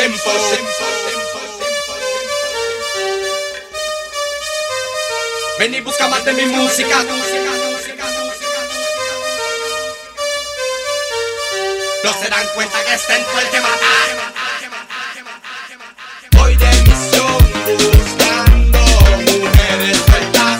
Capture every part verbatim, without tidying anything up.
tempo. Ven y busca más de mi música. No se dan cuenta que es tempo el que mata. Voy de misión buscando mujeres sueltas.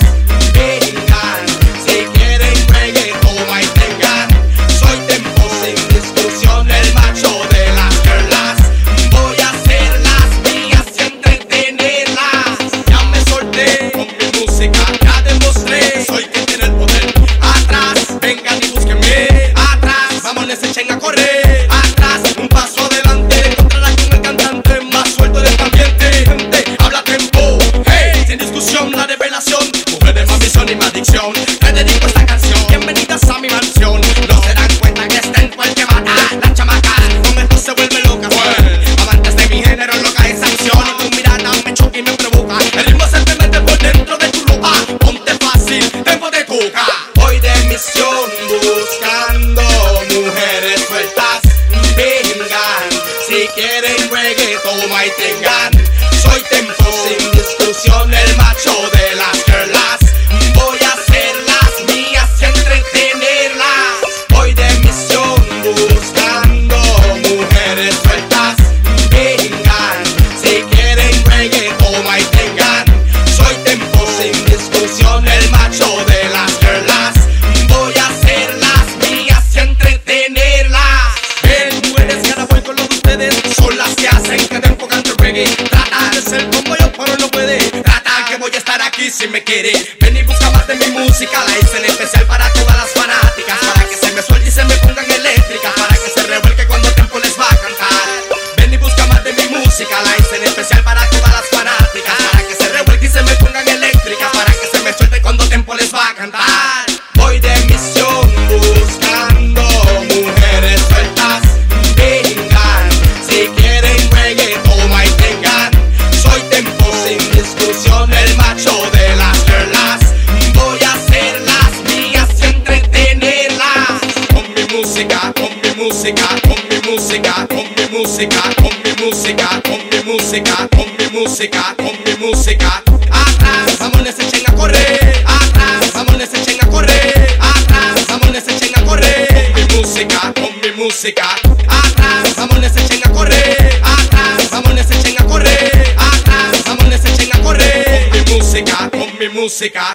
Vengan, si quieren reggae, toma y tengan. Soy tempo sin discusión, el macho de las girlas. Voy a hacerlas mías y entretenerlas. Ya me solté con mi música, ya demostré. Soy quien tiene el poder. Atrás, vengan y búsquenme. Atrás, vámonos, echen a correr. Atrás, un paso adelante. Encontrarás con el cantante más suelto del ambiente. Gente, habla tempo. Hey, sin discusión, la revelación. Mujeres, más visión y más dicción. Te dedico esta canción. Bienvenidas a mi mansión. No se dan cuenta que es tempo el que mata. Las chamacas con esto se vuelven locas. Well, amantes de mi género, loca esa acción. Y tu mirada me choca y me provoca. El ritmo se te mete por dentro de tu ropa. Ponte fácil, tempo de coca. Voy de misión buscando mujeres sueltas. Vengan, si quieren reggae, toma y tengan. Soy tempo sin discusión, el macho de las girlas. Voy a hacerlas mías y entretenerlas. Voy de misión buscando mujeres sueltas. Vengan, si quieren reggae, toma y tengan. Soy tempo sin discusión, el macho de las girlas. Voy a hacerlas mías y entretenerlas. Ven, mujeres, que ahora voy con lo de ustedes. Son las que hacen que tempo cante reggae. Trata de ser como yo, pero no puede. Trata que voy a estar aquí si me quiere. Ven y busca más de mi música. La hice en especial para todas las fanáticas. Para que se me suelte y se me pongan eléctricas. Para que se revuelque cuando tempo les va a cantar. Ven y busca más de mi música. La hice en especial para todas las fanáticas. Para que se revuelque y se me pongan eléctricas. Para que se me suelte cuando tempo les va a cantar. Voy de misión buscando mujeres sueltas. Vengan, si quieren reggae, toma y tengan. Soy tempo sin discusión, el macho de las girlas. Voy a hacerlas mías y entretenerlas. Con mi música, con mi música, con mi música, con mi música, con mi música, con mi música, con mi música, con mi música. Atrás, vámonos, echen a correr. Atrás, vámonos, echen a correr. Atrás, vámonos, echen a correr. Con mi música, con mi música. Atrás, vámonos, echen a correr. Atrás, vámonos, echen a correr. Atrás, vámonos, echen a correr. Con mi música, con mi música.